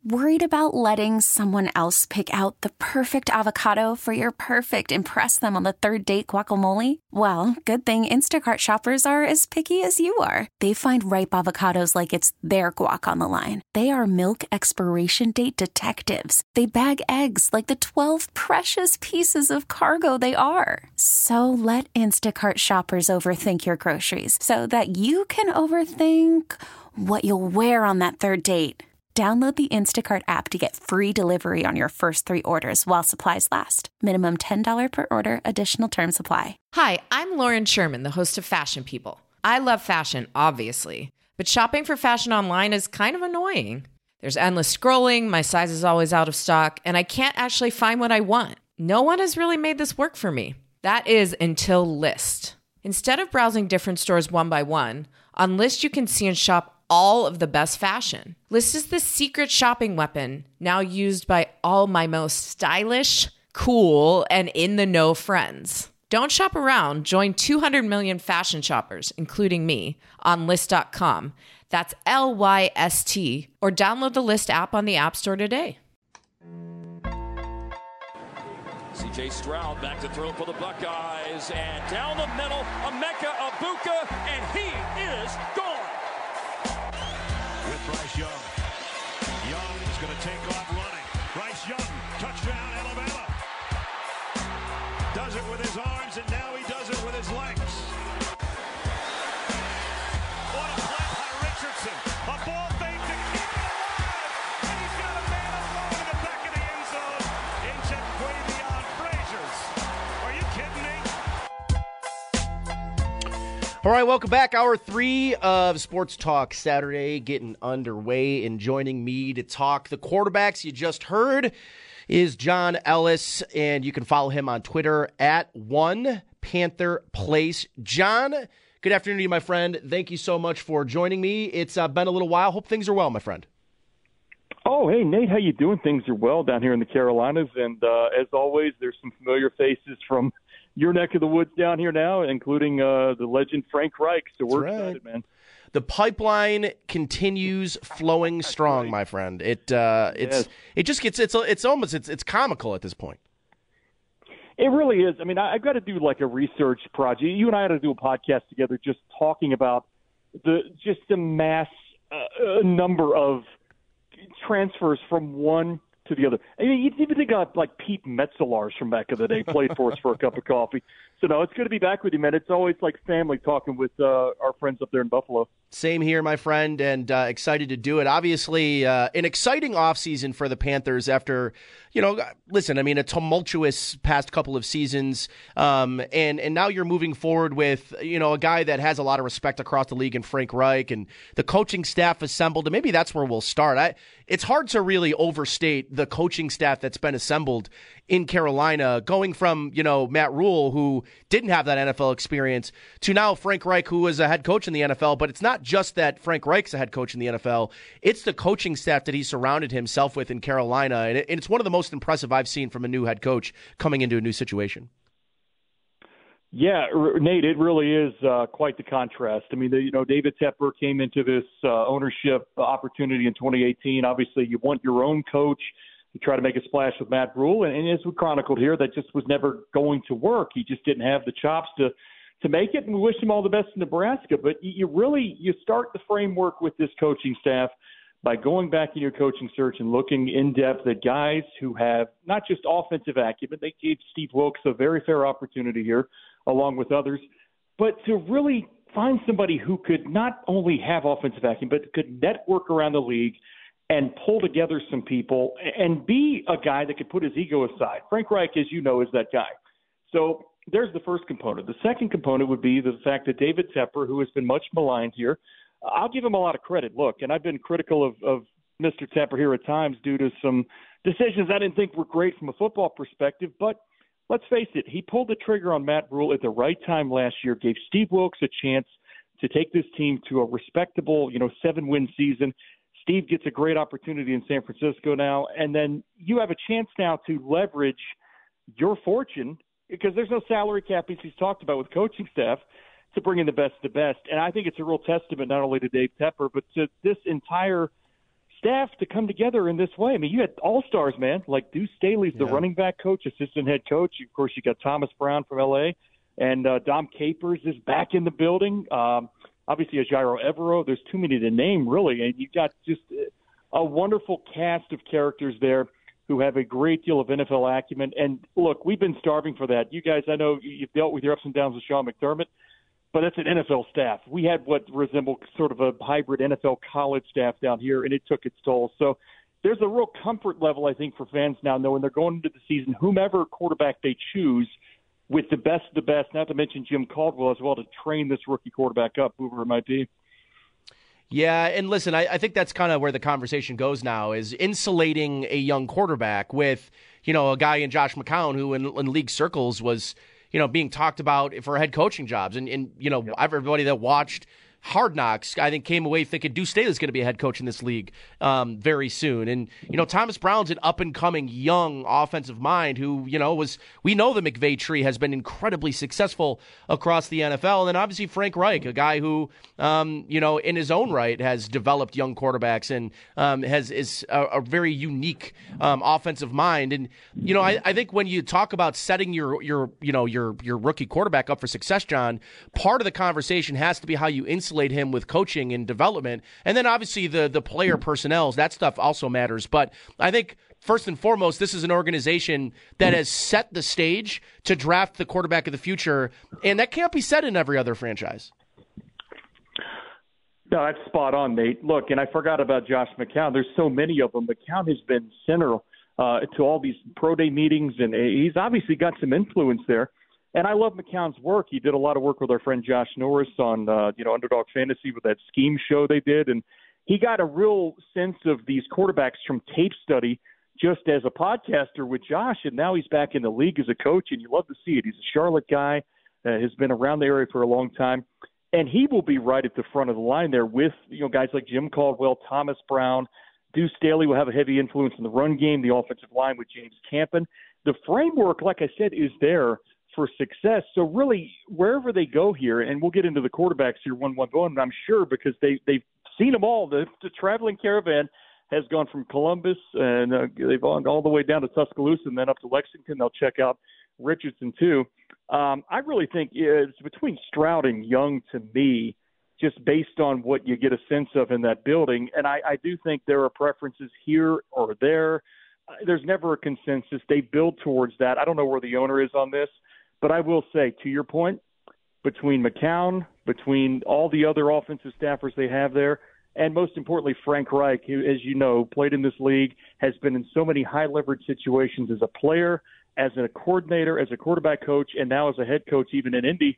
Worried about letting someone else pick out the perfect avocado for your perfect impress them on the third date guacamole? Well, good thing Instacart shoppers are as picky as you are. They find ripe avocados like it's their guac on the line. They are milk expiration date detectives. They bag eggs like the 12 precious pieces of cargo they are. So let Instacart shoppers overthink your groceries so that you can overthink what you'll wear on that third date. Download the Instacart app to get free delivery on your first 3 orders while supplies last. Minimum $10 per order. Additional terms apply. Hi, I'm Lauren Sherman, the host of Fashion People. I love fashion, obviously, but shopping for fashion online is kind of annoying. There's endless scrolling, my size is always out of stock, and I can't actually find what I want. No one has really made this work for me. That is until Lyst. Instead of browsing different stores one by one, on Lyst you can see and shop all of the best fashion. Lyst is the secret shopping weapon now used by all my most stylish, cool, and in-the-know friends. Don't shop around. Join 200 million fashion shoppers, including me, on Lyst.com. That's Lyst, or download the Lyst app on the App Store today. C.J. Stroud back to throw for the Buckeyes, and down the middle, Emeka Egbuka, and he is gone. With Bryce Young. Young is going to take off running. Bryce Young, touchdown, Alabama. Does it with his arms, and now he does it with his legs. What a play by Richardson. A ball fake to keep it alive. And he's got a man alone in the back of the end zone. Incheck Quavion Fraziers. Are you kidding me? All right, welcome back. Hour 3 of Sports Talk Saturday getting underway, and joining me to talk the quarterbacks you just heard is John Ellis, and you can follow him on Twitter at OnePantherPlace. John, good afternoon to you, my friend. Thank you so much for joining me. It's been a little while. Hope things are well, my friend. Oh, hey, Nate, how you doing? Things are well down here in the Carolinas, and as always, there's some familiar faces from your neck of the woods down here now, including the legend Frank Reich. So we're excited, man. The pipeline continues flowing strong, my friend. It just gets it's comical at this point. It really is. I mean, I've got to do like a research project. You and I had to do a podcast together, just talking about the mass number of transfers from one to the other. I mean, you'd even think of like Pete Metzelaars from back in the day played for us for a cup of coffee. So, no, it's good to be back with you, man. It's always like family talking with our friends up there in Buffalo. Same here, my friend, and excited to do it. Obviously, an exciting offseason for the Panthers after, listen, I mean, a tumultuous past couple of seasons, and now you're moving forward with, a guy that has a lot of respect across the league in Frank Reich, and the coaching staff assembled, and maybe that's where we'll start. It's hard to really overstate the coaching staff that's been assembled in Carolina, going from, Matt Rule, who didn't have that NFL experience, to now Frank Reich, who was a head coach in the NFL. But it's not just that Frank Reich's a head coach in the NFL. It's the coaching staff that he surrounded himself with in Carolina. And it's one of the most impressive I've seen from a new head coach coming into a new situation. Yeah, Nate, it really is quite the contrast. I mean, David Tepper came into this ownership opportunity in 2018. Obviously, you want your own coach. You try to make a splash with Matt Rule, and as we chronicled here, that just was never going to work. He just didn't have the chops to make it, and we wish him all the best in Nebraska. But you start the framework with this coaching staff by going back in your coaching search and looking in depth at guys who have not just offensive acumen. They gave Steve Wilks a very fair opportunity here, along with others, but to really find somebody who could not only have offensive acumen, but could network around the league and pull together some people and be a guy that could put his ego aside. Frank Reich, as you know, is that guy. So there's the first component. The second component would be the fact that David Tepper, who has been much maligned here, I'll give him a lot of credit. Look, and I've been critical of Mr. Tepper here at times due to some decisions I didn't think were great from a football perspective, but let's face it, he pulled the trigger on Matt Rule at the right time last year, gave Steve Wilks a chance to take this team to a respectable, 7-win season. Steve gets a great opportunity in San Francisco now, and then you have a chance now to leverage your fortune because there's no salary cap, as he's talked about with coaching staff, to bring in the best of the best. And I think it's a real testament not only to Dave Tepper, but to this entire staff to come together in this way. I mean, you had all-stars, man, like Deuce Staley's the running back coach, assistant head coach. Of course, you got Thomas Brown from L.A., and Dom Capers is back in the building. Obviously, Jairo Evero. There's too many to name, really, and you've got just a wonderful cast of characters there who have a great deal of NFL acumen. And, look, we've been starving for that. You guys, I know you've dealt with your ups and downs with Sean McDermott, but that's an NFL staff. We had what resembled sort of a hybrid NFL college staff down here, and it took its toll. So there's a real comfort level, I think, for fans now knowing they're going into the season, whomever quarterback they choose, with the best of the best, not to mention Jim Caldwell as well, to train this rookie quarterback up, whoever it might be. Yeah, and listen, I think that's kind of where the conversation goes now, is insulating a young quarterback with, a guy in Josh McCown who in league circles was, being talked about for head coaching jobs. And everybody that watched Hard Knocks, I think, came away thinking Deuce Staley's going to be a head coach in this league very soon. And, Thomas Brown's an up-and-coming young offensive mind who, we know the McVay tree has been incredibly successful across the NFL. And then obviously Frank Reich, a guy who, in his own right has developed young quarterbacks and is a very unique offensive mind. And, I think when you talk about setting your rookie quarterback up for success, John, part of the conversation has to be how you insulate him with coaching and development. And then obviously the player personnel, that stuff also matters. But I think first and foremost, this is an organization that has set the stage to draft the quarterback of the future. And that can't be said in every other franchise. No, that's spot on, Nate. Look, and I forgot about Josh McCown. There's so many of them. McCown has been central to all these pro day meetings, and he's obviously got some influence there. And I love McCown's work. He did a lot of work with our friend Josh Norris on, Underdog Fantasy with that scheme show they did. And he got a real sense of these quarterbacks from tape study just as a podcaster with Josh. And now he's back in the league as a coach, and you love to see it. He's a Charlotte guy, has been around the area for a long time. And he will be right at the front of the line there with, guys like Jim Caldwell, Thomas Brown. Deuce Staley will have a heavy influence in the run game, the offensive line with James Campen. The framework, like I said, is there for success. So really, wherever they go here, and we'll get into the quarterbacks here one, I'm sure, because they've seen them all. The traveling caravan has gone from Columbus, and they've gone all the way down to Tuscaloosa and then up to Lexington. They'll check out Richardson too. I really think it's between Stroud and Young to me, just based on what you get a sense of in that building. And I do think there are preferences here or there. There's never a consensus. They build towards that. I don't know where the owner is on this. But I will say, to your point, between McCown, between all the other offensive staffers they have there, and most importantly, Frank Reich, who, as you know, played in this league, has been in so many high-leverage situations as a player, as a coordinator, as a quarterback coach, and now as a head coach even in Indy,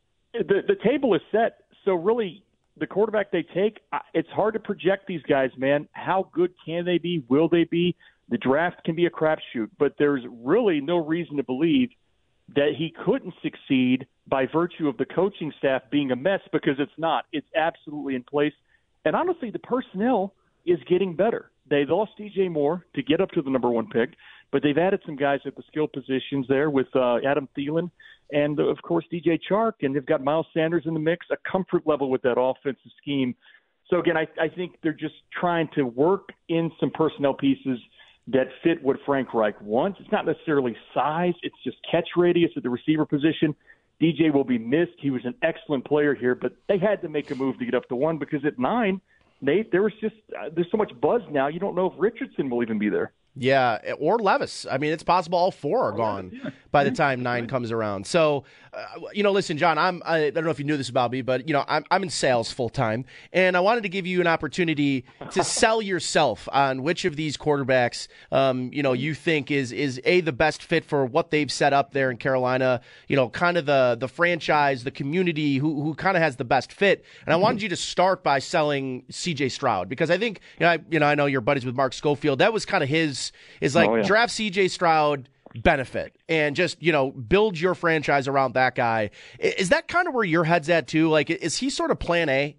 the table is set. So really, the quarterback they take, it's hard to project these guys, man. How good can they be? Will they be? The draft can be a crapshoot, but there's really no reason to believe that he couldn't succeed by virtue of the coaching staff being a mess, because it's not. It's absolutely in place. And honestly, the personnel is getting better. They lost DJ Moore to get up to the number one pick, but they've added some guys at the skill positions there with Adam Thielen and, of course, DJ Chark, and they've got Miles Sanders in the mix, a comfort level with that offensive scheme. So, again, I think they're just trying to work in some personnel pieces that fit what Frank Reich wants. It's not necessarily size. It's just catch radius at the receiver position. DJ will be missed. He was an excellent player here, but they had to make a move to get up to one, because at 9, Nate, there's so much buzz now, you don't know if Richardson will even be there. Yeah, or Levis. I mean, it's possible all 4 are gone by the time 9 comes around. So, listen, John, I don't know if you knew this about me, but, I'm in sales full time, and I wanted to give you an opportunity to sell yourself on which of these quarterbacks, you think is the best fit for what they've set up there in Carolina, kind of the franchise, the community, who kind of has the best fit. And I wanted you to start by selling C.J. Stroud, because I think, I know you're buddies with Mark Schofield. That was kind of his, draft C.J. Stroud, benefit, and just, build your franchise around that guy. Is that kind of where your head's at too? Like, is he sort of plan A?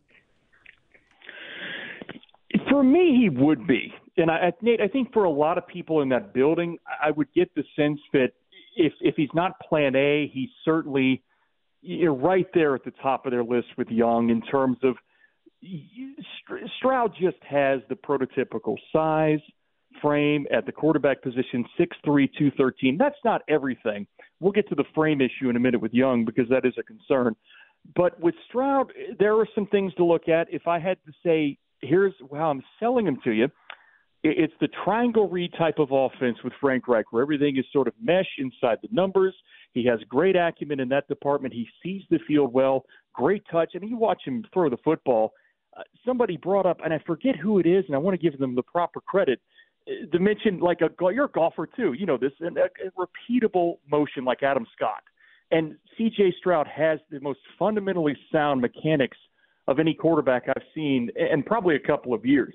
For me, he would be. And Nate, I think for a lot of people in that building, I would get the sense that if he's not plan A, he's certainly right there at the top of their list with Young in terms of Stroud just has the prototypical size, frame at the quarterback position, 6'3", 213. That's not everything. We'll get to the frame issue in a minute with Young because that is a concern. But with Stroud, there are some things to look at. If I had to say, here's how I'm selling him to you, it's the triangle read type of offense with Frank Reich, where everything is sort of mesh inside the numbers. He has great acumen in that department. He sees the field well, great touch. I mean, you watch him throw the football. Somebody brought up, and I forget who it is, and I want to give them the proper credit, to mention like you're a golfer too, you know this, and a repeatable motion like Adam Scott. And C.J. Stroud has the most fundamentally sound mechanics of any quarterback I've seen in probably a couple of years.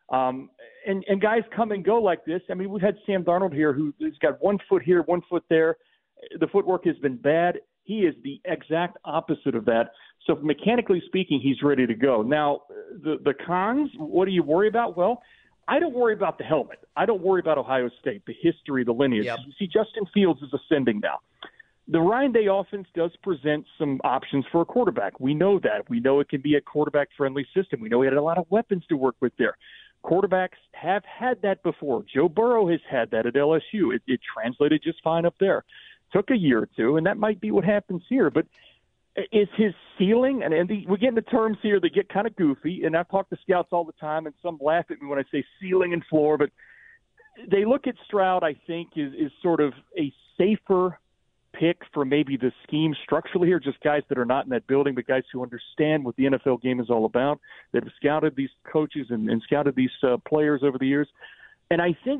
And guys come and go like this. I mean, we've had Sam Darnold here who's got 1 foot here, 1 foot there. The footwork has been bad. He is the exact opposite of that. So mechanically speaking, he's ready to go. Now, the cons, what do you worry about? Well, I don't worry about the helmet. I don't worry about Ohio State, the history, the lineage. Yep. You see, Justin Fields is ascending now. The Ryan Day offense does present some options for a quarterback. We know that. We know it can be a quarterback-friendly system. We know he had a lot of weapons to work with there. Quarterbacks have had that before. Joe Burrow has had that at LSU. It translated just fine up there. Took a year or two, and that might be what happens here. But is his ceiling, and we get into terms here that get kind of goofy, and I've talked to scouts all the time, and some laugh at me when I say ceiling and floor, but they look at Stroud, I think, is sort of a safer pick for maybe the scheme structurally here, just guys that are not in that building, but guys who understand what the NFL game is all about, that have scouted these coaches and scouted these players over the years. And I think,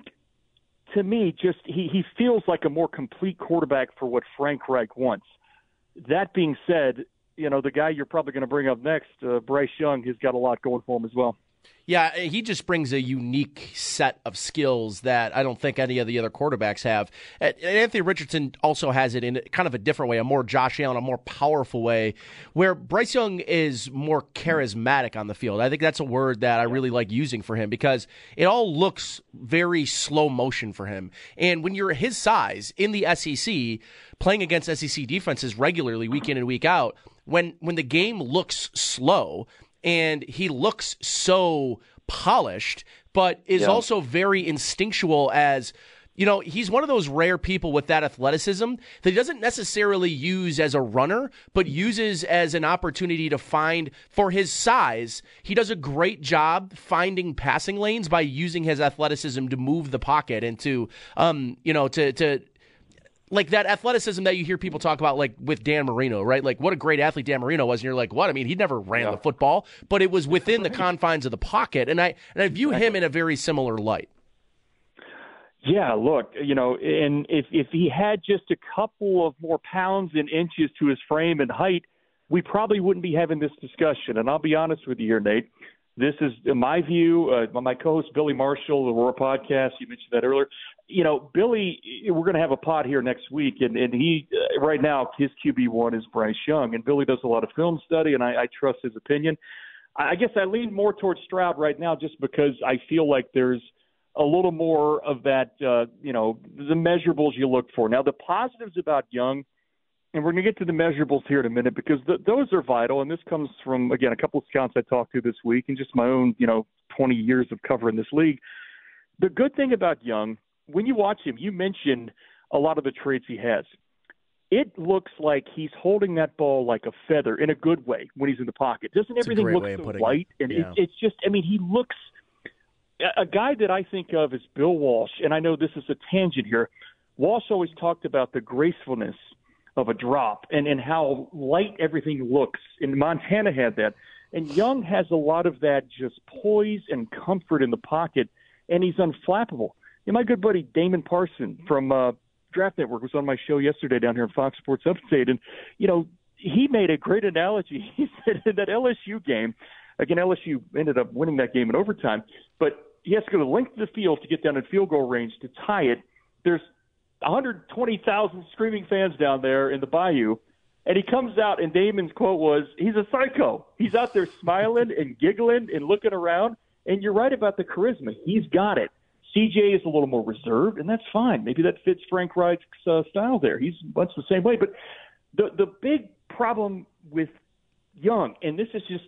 to me, just he feels like a more complete quarterback for what Frank Reich wants. That being said, you know, the guy you're probably going to bring up next, Bryce Young, has got a lot going for him as well. Yeah, he just brings a unique set of skills that I don't think any of the other quarterbacks have. Anthony Richardson also has it in kind of a different way, a more Josh Allen, a more powerful way, where Bryce Young is more charismatic on the field. I think that's a word that I really like using for him because it all looks very slow motion for him. And when you're his size in the SEC, playing against SEC defenses regularly week in and week out, when the game looks slow and he looks so polished, but is also very instinctual as, you know, he's one of those rare people with that athleticism that he doesn't necessarily use as a runner, but uses as an opportunity to find, for his size, he does a great job finding passing lanes by using his athleticism to move the pocket and to like that athleticism that you hear people talk about, like with Dan Marino, right? Like what a great athlete Dan Marino was, and you're like, what? I mean, he never ran the football, but it was within the confines of the pocket, and I view him in a very similar light. Yeah, look, you know, and if he had just a couple of more pounds and inches to his frame and height, we probably wouldn't be having this discussion. And I'll be honest with you here, Nate. This is, in my view, my co-host Billy Marshall, the Roar Podcast, you mentioned that earlier. You know, Billy, we're going to have a pod here next week, and he right now his QB1 is Bryce Young, and Billy does a lot of film study, and I trust his opinion. I guess I lean more towards Stroud right now just because I feel like there's a little more of that, you know, the measurables you look for. Now, the positives about Young, and we're going to get to the measurables here in a minute because those are vital, and this comes from, again, a couple of scouts I talked to this week and just my own, 20 years of covering this league. The good thing about Young, when you watch him, you mentioned a lot of the traits he has. It looks like he's holding that ball like a feather in a good way when he's in the pocket. Doesn't everything look so light? And it's just, he looks – a guy that I think of is Bill Walsh, and I know this is a tangent here. Walsh always talked about the gracefulness of a drop and how light everything looks. And Montana had that. And Young has a lot of that just poise and comfort in the pocket, and he's unflappable. And my good buddy Damon Parson from Draft Network was on my show yesterday down here in Fox Sports Upstate, and, he made a great analogy. He said in that LSU game, again, LSU ended up winning that game in overtime, but he has to go the length of the field to get down in field goal range to tie it. There's 120,000 screaming fans down there in the Bayou, and he comes out, and Damon's quote was, he's a psycho. He's out there smiling and giggling and looking around, and you're right about the charisma. He's got it. CJ is a little more reserved, and that's fine. Maybe that fits Frank Reich's style there. He's much the same way. But the big problem with Young, and this is just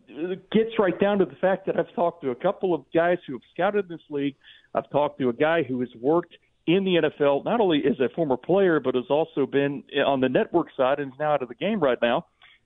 gets right down to the fact that I've talked to a couple of guys who have scouted this league. I've talked to a guy who has worked in the NFL, not only as a former player, but has also been on the network side and is now out of the game right now.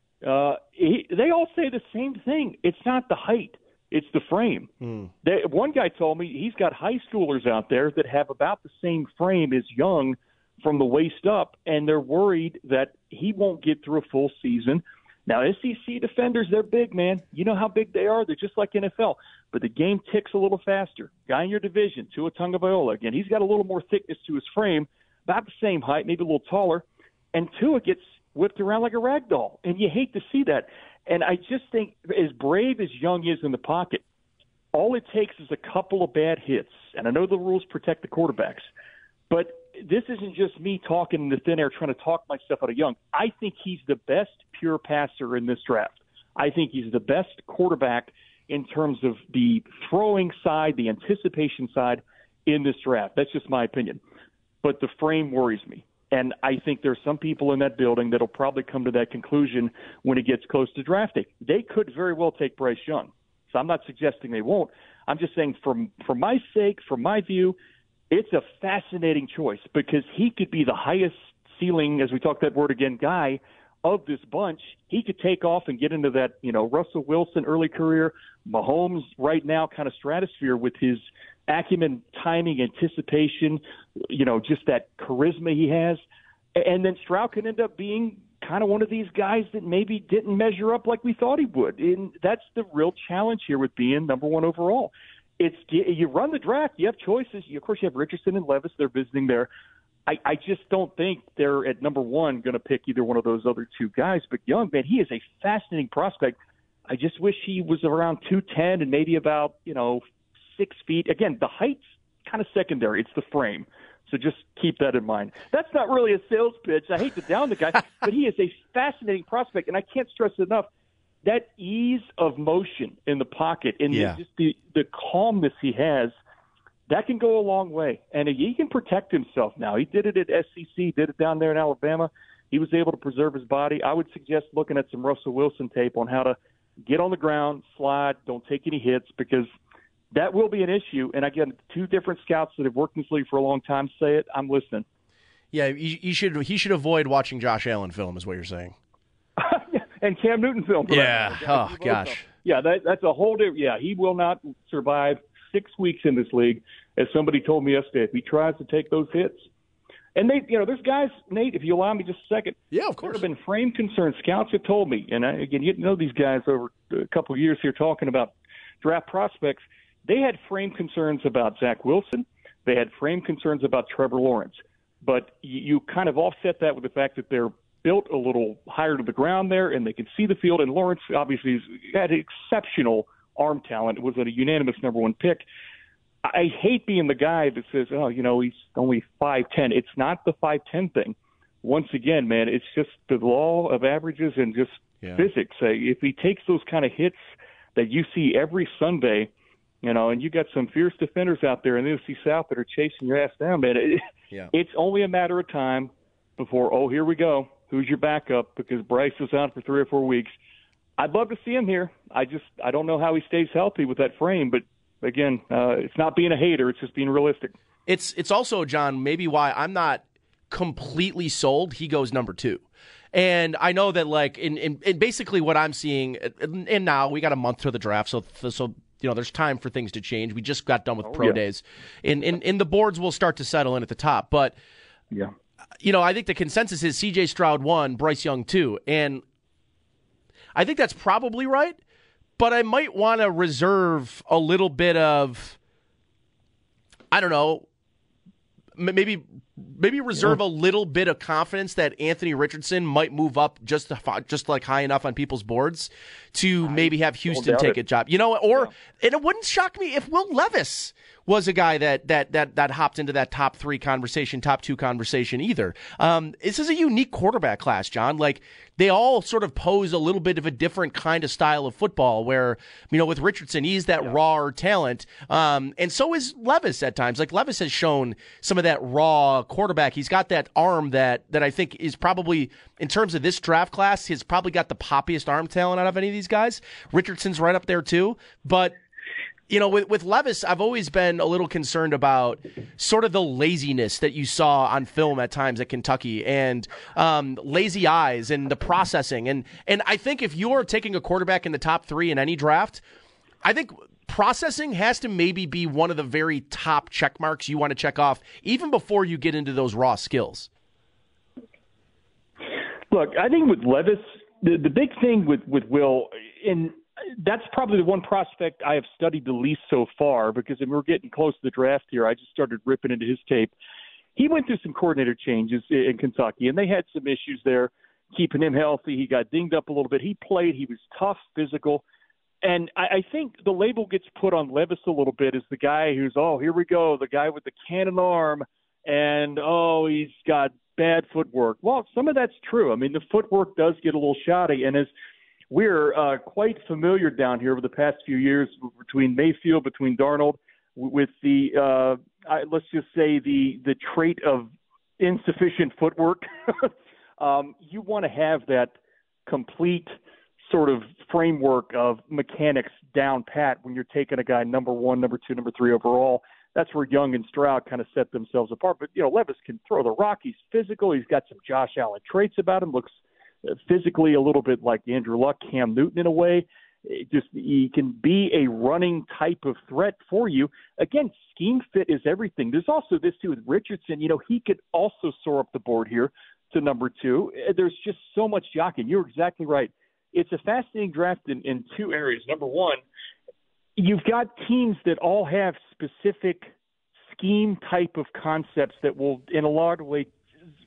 They all say the same thing. It's not the height. It's the frame. One guy told me he's got high schoolers out there that have about the same frame as Young from the waist up, and they're worried that he won't get through a full season. Now, SEC defenders, they're big, man. You know how big they are. They're just like NFL. But the game ticks a little faster. Guy in your division, Tua Tagovailoa, again, he's got a little more thickness to his frame, about the same height, maybe a little taller. And Tua gets whipped around like a rag doll, and you hate to see that. And I just think, as brave as Young is in the pocket, all it takes is a couple of bad hits. And I know the rules protect the quarterbacks, but this isn't just me talking in the thin air trying to talk myself out of Young. I think he's the best pure passer in this draft. I think he's the best quarterback in terms of the throwing side, the anticipation side in this draft. That's just my opinion. But the frame worries me. And I think there's some people in that building that'll probably come to that conclusion when it gets close to drafting. They could very well take Bryce Young. So I'm not suggesting they won't. I'm just saying for my sake, from my view, it's a fascinating choice because he could be the highest ceiling, as we talk that word again, guy of this bunch. He could take off and get into that, Russell Wilson early career, Mahomes right now kind of stratosphere with his acumen, timing, anticipation, just that charisma he has. And then Stroud could end up being kind of one of these guys that maybe didn't measure up like we thought he would. And that's the real challenge here with being number one overall. You run the draft, you have choices. Of course, you have Richardson and Levis. They're visiting there. I just don't think they're at number one going to pick either one of those other two guys. But Young, man, he is a fascinating prospect. I just wish he was around 210 and maybe about, 6 feet. Again, the height's kind of secondary. It's the frame. So just keep that in mind. That's not really a sales pitch. I hate to down the guy, but he is a fascinating prospect, and I can't stress it enough. That ease of motion in the pocket and just the calmness he has, that can go a long way. And he can protect himself now. He did it at SEC, did it down there in Alabama. He was able to preserve his body. I would suggest looking at some Russell Wilson tape on how to get on the ground, slide, don't take any hits, because that will be an issue. And again, two different scouts that have worked in this league for a long time say it. I'm listening. Yeah, he should avoid watching Josh Allen film, is what you're saying. And Cam Newton film. Yeah. Oh, gosh. Yeah, that's a whole different. Yeah, he will not survive 6 weeks in this league, as somebody told me yesterday, if he tries to take those hits. And there's guys, Nate, if you allow me just a second. Yeah, of course. There have been frame concerns. Scouts have told me, and again, you know these guys over a couple of years here talking about draft prospects. They had frame concerns about Zach Wilson. They had frame concerns about Trevor Lawrence. But you kind of offset that with the fact that they're built a little higher to the ground there, and they can see the field. And Lawrence obviously had exceptional arm talent. Was a unanimous number one pick. I hate being the guy that says, he's only 5'10". It's not the 5'10" thing. Once again, man, it's just the law of averages and just physics. If he takes those kind of hits that you see every Sunday, and you got some fierce defenders out there in the NFC South that are chasing your ass down, man, it's only a matter of time before, here we go. Who's your backup? Because Bryce was out for 3 or 4 weeks. I'd love to see him here. I don't know how he stays healthy with that frame, but again, it's not being a hater. It's just being realistic. It's also, John, maybe why I'm not completely sold. He goes number 2. And I know that, like, in basically what I'm seeing, and now we got a month to the draft, so there's time for things to change. We just got done with pro days. And the boards will start to settle in at the top. But, I think the consensus is C.J. Stroud 1, Bryce Young 2. And I think that's probably right. But I might want to reserve a little bit of, I don't know, maybe reserve a little bit of confidence that Anthony Richardson might move up just like high enough on people's boards to maybe have Houston take a job. And it wouldn't shock me if Will Levis was a guy that hopped into that top 3 conversation, top 2 conversation either. This is a unique quarterback class, John. Like, they all sort of pose a little bit of a different kind of style of football where, with Richardson, he's that raw talent. And so is Levis at times. Like, Levis has shown some of that raw quarterback. He's got that arm that I think is probably, in terms of this draft class, he's probably got the poppiest arm talent out of any of these guys. Richardson's right up there too. But with Levis, I've always been a little concerned about sort of the laziness that you saw on film at times at Kentucky and lazy eyes and the processing. And I think if you're taking a quarterback in the top 3 in any draft, I think processing has to maybe be one of the very top check marks you want to check off even before you get into those raw skills. Look, I think with Levis, the big thing with Will, and that's probably the one prospect I have studied the least so far because we're getting close to the draft here. I just started ripping into his tape. He went through some coordinator changes in Kentucky, and they had some issues there keeping him healthy. He got dinged up a little bit. He played. He was tough, physical. And I think the label gets put on Levis a little bit as the guy who's, here we go, the guy with the cannon arm, and, he's got bad footwork. Well, some of that's true. I mean, the footwork does get a little shoddy, and as we're quite familiar down here over the past few years between Mayfield, between Darnold, with the let's just say the trait of insufficient footwork. You want to have that complete sort of framework of mechanics down pat when you're taking a guy number 1, number 2, number 3 overall. That's where Young and Stroud kind of set themselves apart. But, Levis can throw the rock. He's physical. He's got some Josh Allen traits about him. Looks physically a little bit like Andrew Luck, Cam Newton in a way. He can be a running type of threat for you. Again, scheme fit is everything. There's also this too with Richardson. He could also soar up the board here to number 2. There's just so much jockeying. You're exactly right. It's a fascinating draft in 2 areas. Number 1, you've got teams that all have specific scheme type of concepts that will, in a lot of ways,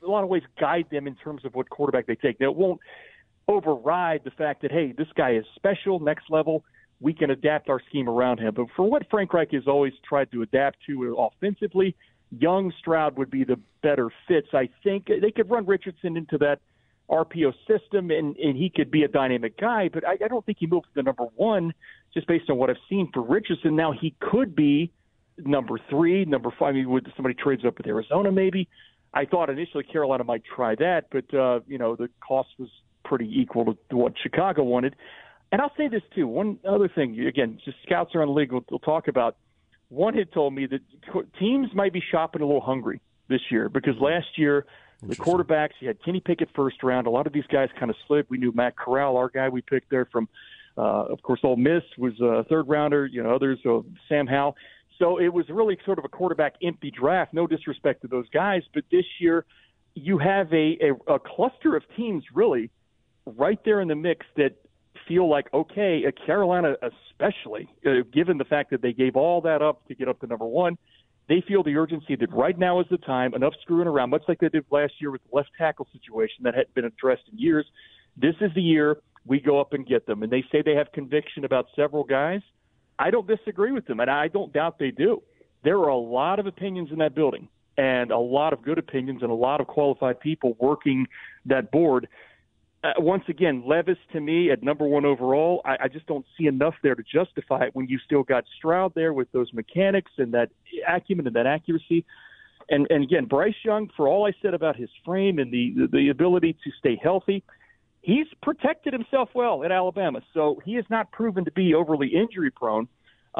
guide them in terms of what quarterback they take. Now, it won't override the fact that, hey, this guy is special, next level, we can adapt our scheme around him. But for what Frank Reich has always tried to adapt to offensively, Young, Stroud would be the better fits. I think they could run Richardson into that RPO system, and he could be a dynamic guy, but I don't think he moves to number 1 just based on what I've seen for Richardson. Now, he could be number 3, number 5. Would somebody trades up with Arizona maybe? I thought initially Carolina might try that, but, the cost was pretty equal to what Chicago wanted. And I'll say this, too. One other thing, again, just scouts around the league we'll talk about. One had told me that teams might be shopping a little hungry this year because last year the quarterbacks, you had Kenny Pickett first round. A lot of these guys kind of slipped. We knew Matt Corral, our guy we picked there from, of course, Ole Miss was a third rounder, others, Sam Howell. So it was really sort of a quarterback empty draft. No disrespect to those guys, but this year you have a cluster of teams really right there in the mix that feel like, okay, Carolina especially, given the fact that they gave all that up to get up to number 1, they feel the urgency that right now is the time, enough screwing around, much like they did last year with the left tackle situation that hadn't been addressed in years. This is the year we go up and get them. And they say they have conviction about several guys. I don't disagree with them, and I don't doubt they do. There are a lot of opinions in that building and a lot of good opinions and a lot of qualified people working that board. Once again, Levis to me at number 1 overall, I just don't see enough there to justify it when you still got Stroud there with those mechanics and that acumen and that accuracy. And again, Bryce Young, for all I said about his frame and the ability to stay healthy, he's protected himself well at Alabama. So he has not proven to be overly injury prone.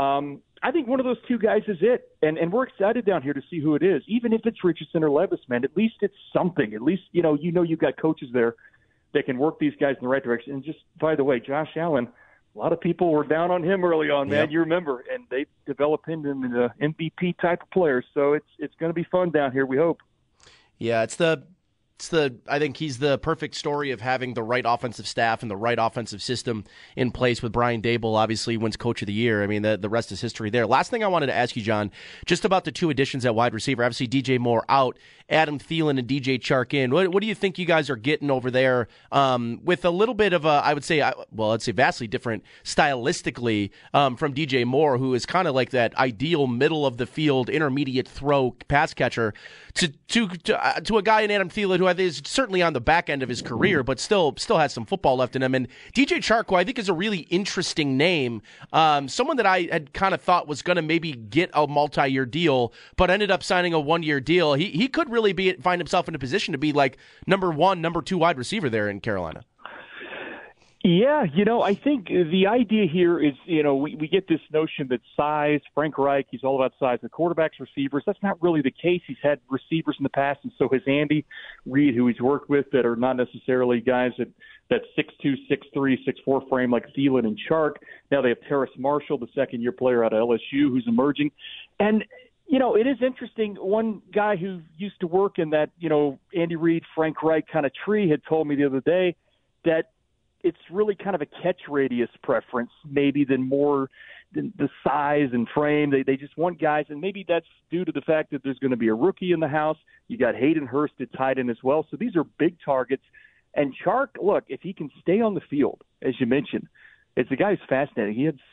I think one of those 2 guys is it. And we're excited down here to see who it is. Even if it's Richardson or Levis, man, at least it's something. At least, you've got coaches there that can work these guys in the right direction. And just, by the way, Josh Allen, a lot of people were down on him early on, man. Yep. You remember, and they developed him into an MVP type of player. So it's going to be fun down here, we hope. Yeah, it's the I think he's the perfect story of having the right offensive staff and the right offensive system in place with Brian Daboll. Obviously wins Coach of the Year. I mean, the rest is history there. Last thing I wanted to ask you, John, just about the two additions at wide receiver. Obviously, DJ Moore out, Adam Thielen and DJ Chark in. What do you think you guys are getting over there with a little bit of a, I would say, I'd say vastly different stylistically from DJ Moore, who is kind of like that ideal middle of the field, intermediate throw pass catcher, to a guy in Adam Thielen who I think is certainly on the back end of his career, but still has some football left in him. And DJ Chark, who I think is a really interesting name, someone that I had kind of thought was going to maybe get a multi-year deal, but ended up signing a one-year deal. He could really find himself in a position to be like number 1, number 2 wide receiver there in Carolina. Yeah, I think the idea here is, we get this notion that size, Frank Reich, he's all about size. The quarterbacks, receivers, that's not really the case. He's had receivers in the past, and so has Andy Reid, who he's worked with, that are not necessarily guys that 6'2", 6'3", 6'4" frame like Thielen and Chark. Now they have Terrace Marshall, the second-year player out of LSU, who's emerging. And, it is interesting. One guy who used to work in that, Andy Reid, Frank Reich kind of tree had told me the other day that it's really kind of a catch radius preference, maybe than more than the size and frame. They just want guys, and maybe that's due to the fact that there's going to be a rookie in the house. You got Hayden Hurst at tight end as well. So these are big targets. And Chark, look, if he can stay on the field, as you mentioned, it's a guy who's fascinating. He had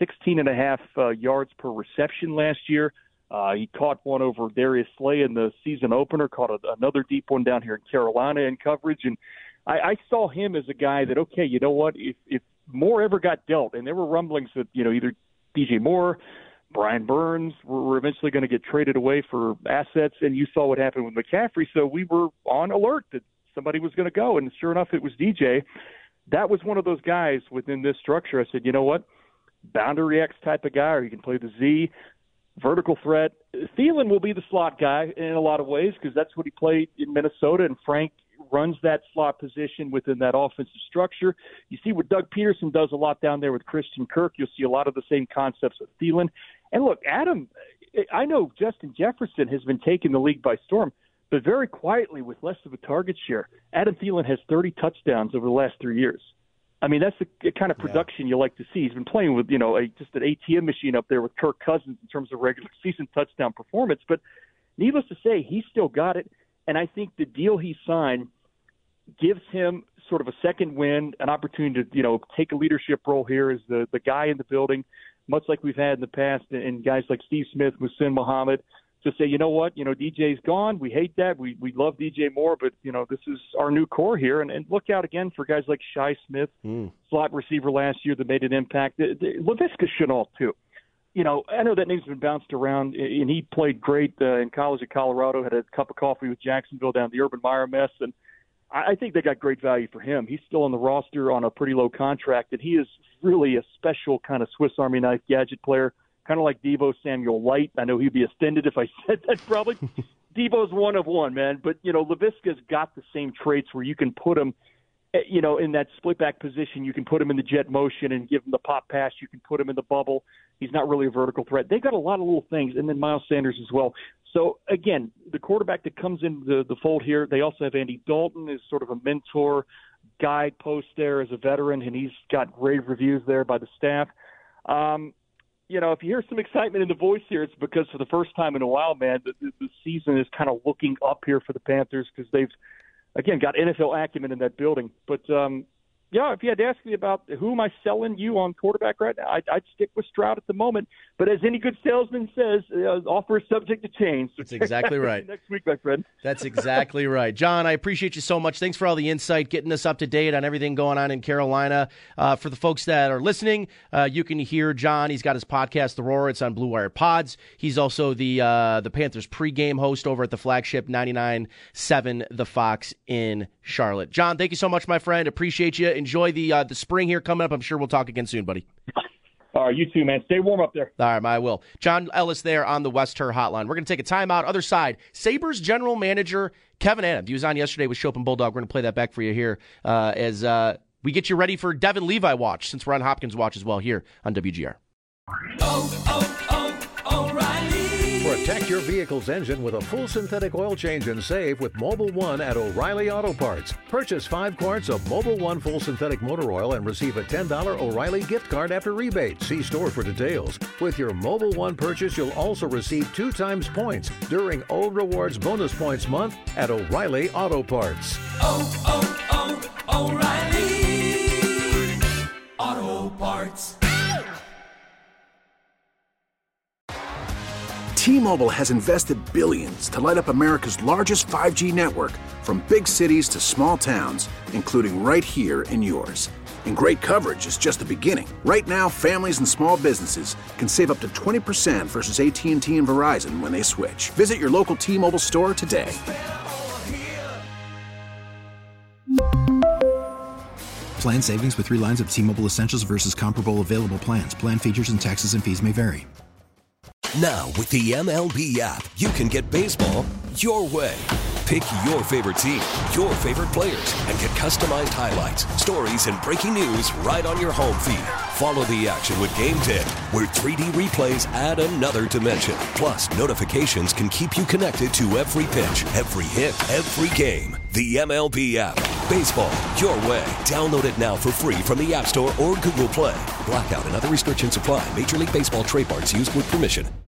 16.5 yards per reception last year. He caught one over Darius Slay in the season opener, caught another deep one down here in Carolina in coverage. And I saw him as a guy that, okay, you know what, if Moore ever got dealt, and there were rumblings that, either DJ Moore, Brian Burns were eventually going to get traded away for assets, and you saw what happened with McCaffrey, so we were on alert that somebody was going to go, and sure enough, it was DJ. That was one of those guys within this structure. I said, you know what, boundary X type of guy, or he can play the Z, vertical threat. Thielen will be the slot guy in a lot of ways because that's what he played in Minnesota, and Frank runs that slot position within that offensive structure. You see what Doug Peterson does a lot down there with Christian Kirk. You'll see a lot of the same concepts with Thielen. And look, Adam, I know Justin Jefferson has been taking the league by storm, but very quietly with less of a target share. Adam Thielen has 30 touchdowns over the last 3 years. I mean, that's the kind of production you like to see. He's been playing with, just an ATM machine up there with Kirk Cousins in terms of regular season touchdown performance. But needless to say, he's still got it. And I think the deal he signed gives him sort of a second win, an opportunity to, take a leadership role here as the guy in the building, much like we've had in the past, and guys like Steve Smith, Muhsin Muhammad, to say, you know what, DJ's gone. We hate that. We love DJ Moore, but, this is our new core here. And look out again for guys like Shi Smith, slot receiver last year that made an impact. Laviska Shenault, too. I know that name's been bounced around, and he played great in college at Colorado, had a cup of coffee with Jacksonville down the Urban Meyer mess, and I think they got great value for him. He's still on the roster on a pretty low contract, and he is really a special kind of Swiss Army knife gadget player, kind of like Deebo Samuel Light. I know he'd be offended if I said that probably. Deebo's one of one, man. But, Laviska's got the same traits where you can put him, in that split back position. You can put him in the jet motion and give him the pop pass. You can put him in the bubble. He's not really a vertical threat. They got a lot of little things, and then Miles Sanders as well. So, again, the quarterback that comes in the fold here, they also have Andy Dalton as sort of a mentor, guidepost there as a veteran, and he's got rave reviews there by the staff. If you hear some excitement in the voice here, it's because for the first time in a while, man, the season is kind of looking up here for the Panthers because they've, again, got NFL acumen in that building. But, if you had to ask me about who am I selling you on quarterback right now, I'd stick with Stroud at the moment. But as any good salesman says, offer is subject to change. So that's exactly right. Next week, my friend. That's exactly right. John, I appreciate you so much. Thanks for all the insight, getting us up to date on everything going on in Carolina. For the folks that are listening, you can hear John. He's got his podcast, The Roar. It's on Blue Wire Pods. He's also the Panthers pregame host over at the flagship 99.7 The Fox in Charlotte. John, thank you so much, my friend. Appreciate you. Enjoy the spring here coming up. I'm sure we'll talk again soon, buddy. All right, you too, man. Stay warm up there. All right, I will. John Ellis there on the West Her Hotline. We're going to take a timeout. Other side, Sabres general manager Kevyn Adams. He was on yesterday with Schopp and Bulldog. We're going to play that back for you here as we get you ready for Devin Levi watch, since we're on Hopkins watch as well here on WGR. O'Reilly. Protect your vehicle's engine with a full synthetic oil change and save with Mobil 1 at O'Reilly Auto Parts. Purchase 5 quarts of Mobil 1 full synthetic motor oil and receive a $10 O'Reilly gift card after rebate. See store for details. With your Mobil 1 purchase, you'll also receive 2 times points during O Rewards Bonus Points Month at O'Reilly Auto Parts. O'Reilly Auto Parts. T-Mobile has invested billions to light up America's largest 5G network, from big cities to small towns, including right here in yours. And great coverage is just the beginning. Right now, families and small businesses can save up to 20% versus AT&T and Verizon when they switch. Visit your local T-Mobile store today. Plan savings with 3 lines of T-Mobile Essentials versus comparable available plans. Plan features and taxes and fees may vary. Now, with the MLB app, you can get baseball your way. Pick your favorite team, your favorite players, and get customized highlights, stories, and breaking news right on your home feed. Follow the action with Game Day, where 3D replays add another dimension. Plus, notifications can keep you connected to every pitch, every hit, every game. The MLB app. Baseball your way. Download it now for free from the App Store or Google Play. Blackout and other restrictions apply. Major League Baseball trademarks used with permission.